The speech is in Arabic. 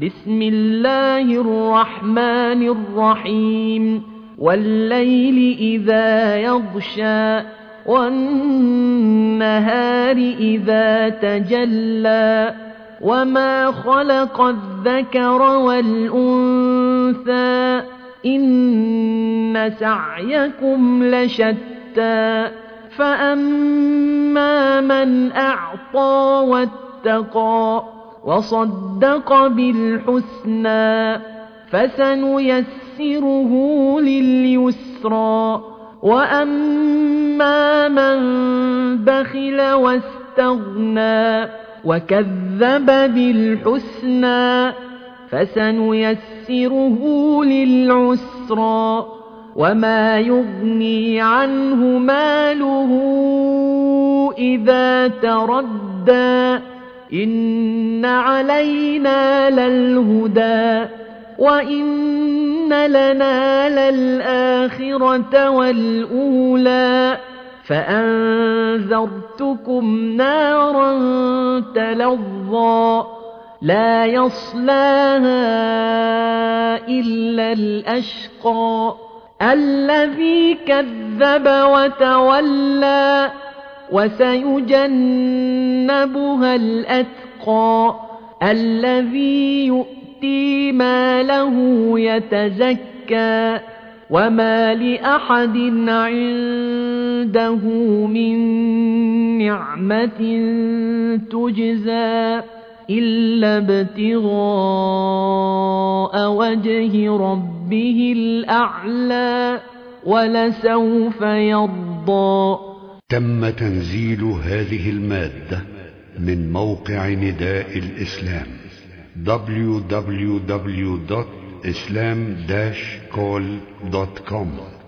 بسم الله الرحمن الرحيم والليل إذا يغشى والنهار إذا تجلى وما خلق الذكر والأنثى إن سعيكم لشتى فأما من أعطى واتقى وصدق بالحسنى فسنيسره لليسرى وأما من بخل واستغنى وكذب بالحسنى فسنيسره للعسرى وما يغني عنه ماله إذا تردى إن علينا للهدى وإن لنا للآخرة والأولى فأنذرتكم نارا تلظى لا يصلاها إلا الأشقى الذي كذب وتولى وسيجنبها الأتقى الذي يؤتي ماله يتزكى وما لأحد عنده من نعمة تجزى إلا ابتغاء وجه ربه الأعلى ولسوف يرضى. تم تنزيل هذه المادة من موقع نداء الإسلام www.islam-call.com